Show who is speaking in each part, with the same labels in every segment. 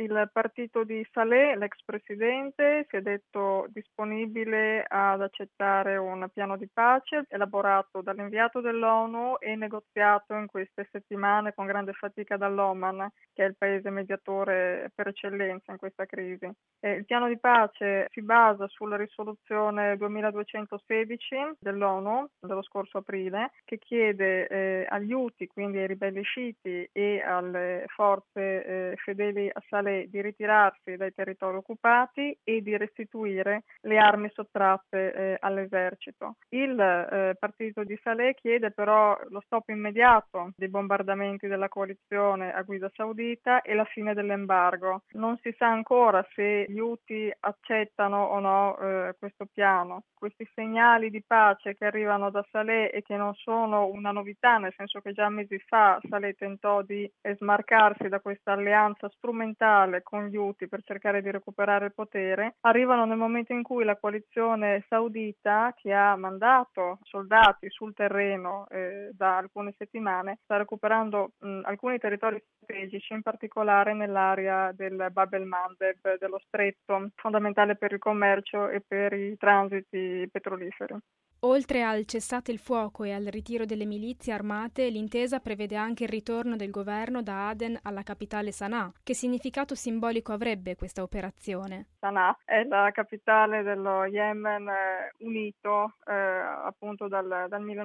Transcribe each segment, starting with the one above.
Speaker 1: Il partito di Saleh, l'ex presidente, si è detto disponibile ad accettare un piano di pace elaborato dall'inviato dell'ONU e negoziato in queste settimane con grande fatica dall'Oman, che è il paese mediatore per eccellenza in questa crisi. Il piano di pace si basa sulla risoluzione 2216 dell'ONU dello scorso aprile, che chiede agli Houthi, quindi ai ribelli sciiti e alle forze fedeli a Saleh, di ritirarsi dai territori occupati e di restituire le armi sottratte all'esercito. Il partito di Saleh chiede però lo stop immediato dei bombardamenti della coalizione a guida saudita e la fine dell'embargo. Non si sa ancora se gli Houthi accettano o no questo piano. Questi segnali di pace che arrivano da Saleh e che non sono una novità, nel senso che già mesi fa Saleh tentò di smarcarsi da questa alleanza strumentale con gli Houthi per cercare di recuperare il potere, arrivano nel momento in cui la coalizione saudita, che ha mandato soldati sul terreno da alcune settimane, sta recuperando alcuni territori strategici, in particolare nell'area del Bab el-Mandeb, dello stretto, fondamentale per il commercio e per i transiti petroliferi.
Speaker 2: Oltre al cessate il fuoco e al ritiro delle milizie armate, l'intesa prevede anche il ritorno del governo da Aden alla capitale Sana'a. Che significato simbolico avrebbe questa operazione?
Speaker 1: Sana'a è la capitale dello Yemen unito appunto dal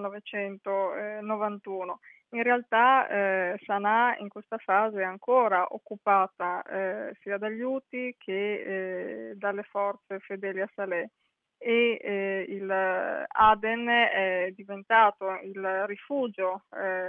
Speaker 1: 1991. In realtà Sana'a in questa fase è ancora occupata sia dagli Houthi che dalle forze fedeli a Saleh. Il Aden è diventato il rifugio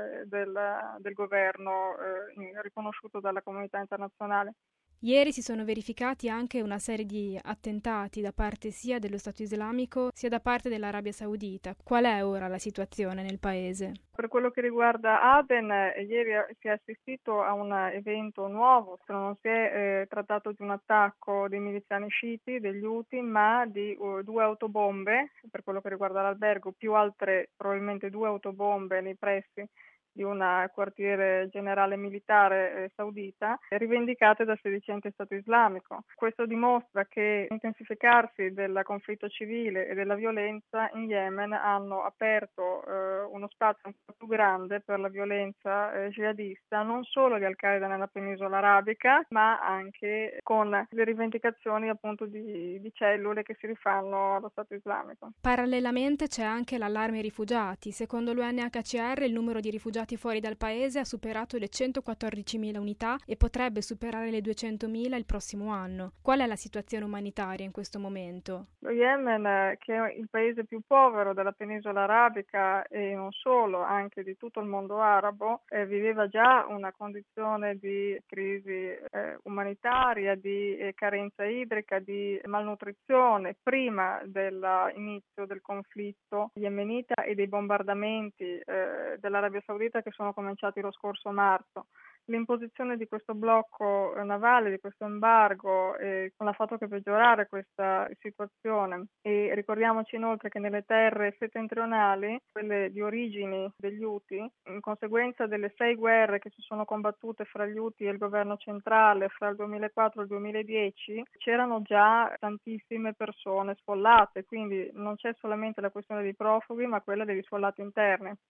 Speaker 1: del governo riconosciuto dalla comunità internazionale.
Speaker 2: Ieri si sono verificati anche una serie di attentati da parte sia dello Stato islamico sia da parte dell'Arabia Saudita. Qual è ora la situazione nel paese?
Speaker 1: Per quello che riguarda Aden, ieri si è assistito a un evento nuovo, non si è trattato di un attacco dei miliziani sciiti, degli Houthi, ma di 2 autobombe, per quello che riguarda l'albergo, più altre probabilmente 2 autobombe nei pressi di un quartiere generale militare saudita, rivendicate dal sedicente Stato islamico. Questo dimostra che l'intensificarsi del conflitto civile e della violenza in Yemen hanno aperto uno spazio ancora più grande per la violenza jihadista, non solo di Al-Qaeda nella penisola arabica, ma anche con le rivendicazioni appunto di cellule che si rifanno allo Stato islamico.
Speaker 2: Parallelamente c'è anche l'allarme rifugiati. Secondo l'UNHCR il numero di rifugiati fuori dal paese ha superato le 114.000 unità e potrebbe superare le 200.000 il prossimo anno. Qual è la situazione umanitaria in questo momento?
Speaker 1: Lo Yemen, che è il paese più povero della penisola arabica e non solo, anche di tutto il mondo arabo, viveva già una condizione di crisi umanitaria, di carenza idrica, di malnutrizione prima dell'inizio del conflitto yemenita e dei bombardamenti dell'Arabia Saudita che sono cominciati lo scorso marzo. L'imposizione di questo blocco navale, di questo embargo, non ha fatto che peggiorare questa situazione. E ricordiamoci inoltre che nelle terre settentrionali, quelle di origini degli Houthi, in conseguenza delle 6 guerre che si sono combattute fra gli Houthi e il governo centrale fra il 2004 e il 2010, c'erano già tantissime persone sfollate, quindi non c'è solamente la questione dei profughi, ma quella degli sfollati interni.